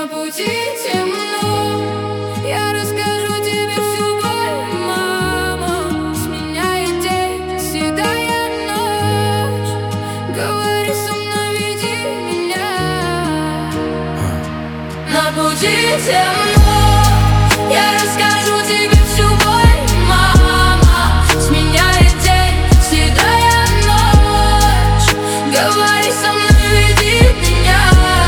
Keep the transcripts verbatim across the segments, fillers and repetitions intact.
На пути темно, я расскажу тебе всю боль, мама. Сменяет день, седая ночь. Говори со мной, веди меня. На пути темно, я расскажу тебе всю боль, мама. Сменяет день, седая ночь. Говори со мной, веди меня.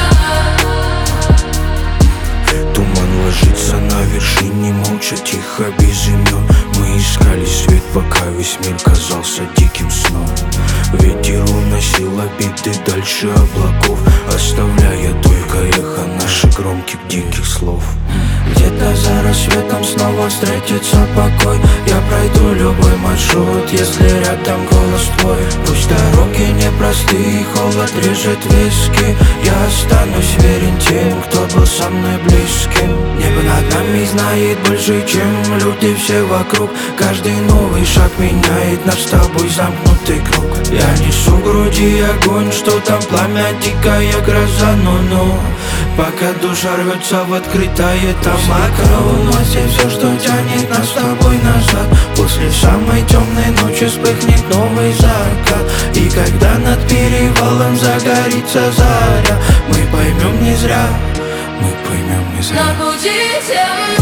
Ложится на вершине, молча, тихо, без имен. Мы искали свет, пока весь мир казался диким сном. Ветер уносил обиды дальше облаков, оставляя только эхо наших громких диких слов. Где-то за рассветом снова встретится покой. Я пройду любой маршрут, если рядом голос твой. Пусть дороги непростые, холод режет виски. Я останусь верен тем, кто был со мной близким. Небо над нами знает больше, чем люди все вокруг. Каждый новый шаг меняет наш с тобой замкнутый круг. Я несу в груди огонь, что там пламя, дикая гроза, ну-ну. Пока душа рвется в открытое, там мокро. Уносит все, что тянет нас с тобой назад. После самой темной ночи вспыхнет новый закат. И когда над перевалом загорится заря, мы поймем не зря, мы поймем не зря. На пути темно.